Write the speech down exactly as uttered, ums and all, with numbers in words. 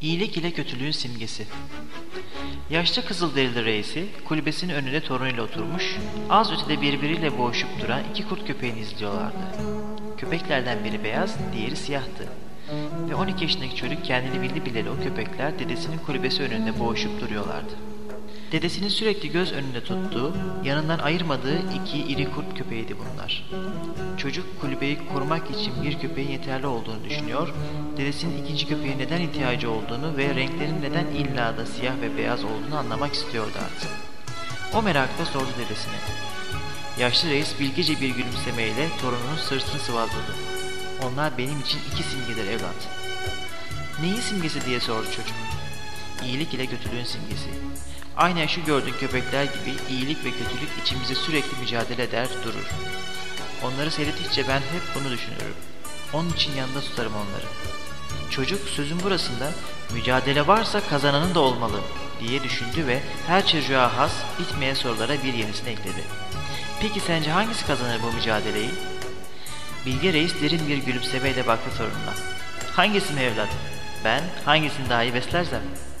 İyilik ile kötülüğün simgesi. Yaşlı Kızılderili reisi kulübesinin önünde torunuyla oturmuş, az ötede birbiriyle boğuşup duran iki kurt köpeğini izliyorlardı. Köpeklerden biri beyaz, diğeri siyahtı. Ve on iki yaşındaki çocuk kendini bildi bileli o köpekler dedesinin kulübesi önünde boğuşup duruyorlardı. Dedesinin sürekli göz önünde tuttuğu, yanından ayırmadığı iki iri kurt köpeğiydi bunlar. Çocuk kulübeyi korumak için bir köpeğin yeterli olduğunu düşünüyor, dedesinin ikinci köpeğe neden ihtiyacı olduğunu ve renklerin neden illa da siyah ve beyaz olduğunu anlamak istiyordu artık. O merakla sordu dedesine. Yaşlı reis bilgece bir gülümsemeyle torununun sırtını sıvazladı. Onlar benim için iki simgedir evlat. Neyin simgesi diye sordu çocuk. İyilik ile kötülüğün simgesi. Aynen şu gördüğün köpekler gibi iyilik ve kötülük içimize sürekli mücadele eder durur. Onları seyrettikçe ben hep bunu düşünürüm. Onun için yanında tutarım onları. Çocuk sözün burasında mücadele varsa kazananın da olmalı diye düşündü ve her çocuğa has bitmeyen sorulara bir yenisini ekledi. Peki sence hangisi kazanır bu mücadeleyi? Bilge reis derin bir gülümsemeyle baktı torununa. Hangisi mi evlat? Ben hangisini daha iyi beslersem?